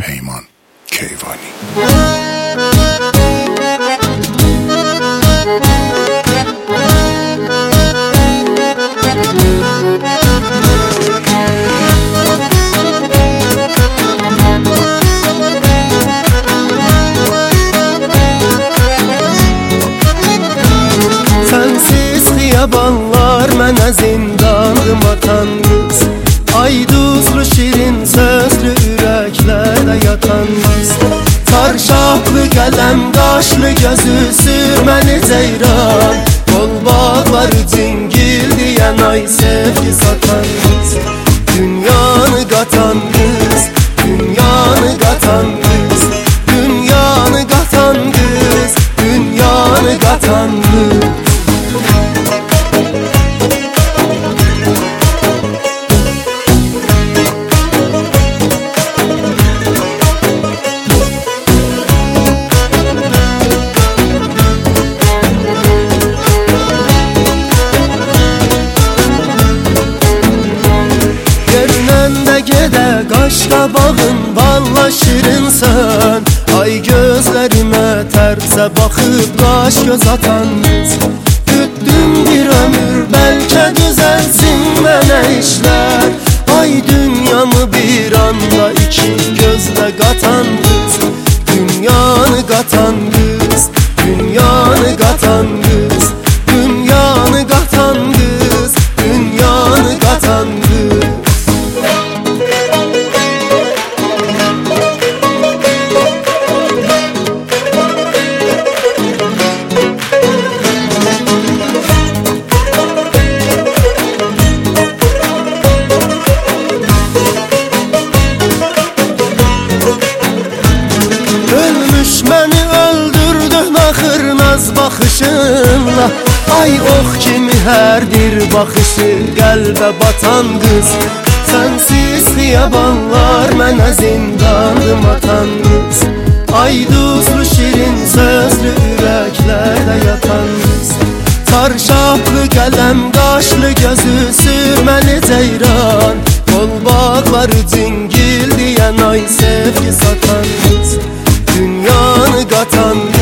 Peyman Keyvani. Sensiz xiyabanlar mənə zindandım atan qız, ay duzlu şirin sözlü ürəklərdə yatan qız. Çarşaflı qələm qaşlı gözü sürməni ceyran, qol bağları cingil deyən ay sevgi satan qız. Dünyanı qatan qız, dünyanı qatan qız, dünyanı qatan qız, dünyanı qatan qız. Gedə qaşqabağın valla şirinsən, ay gözlərimə tərsə baxıb qaş göz atan qız. Gütdüm bir ömür bəlkə düzəlsin mənə işlər, ay dünyamı bir anda iki gözlə qatan qız. Dünyanı qatan qız, dünyanı qatan qız, dünyanı qatan qız, dünyanı qatan qız. Məni öldürdün axır naz baxışınla, ay ox kimi hər bir baxışı qəlbə batan qız. Sənsiz xiyabanlar mənə zindandım atan qız, ay duzlu şirin sözlü ürəklərdə yatan qız. Çarşaflı qələm qaşlı gözü sürməni ceyran, qol bağları cingil deyən ay sevgi satan qız. Dünyanı qatan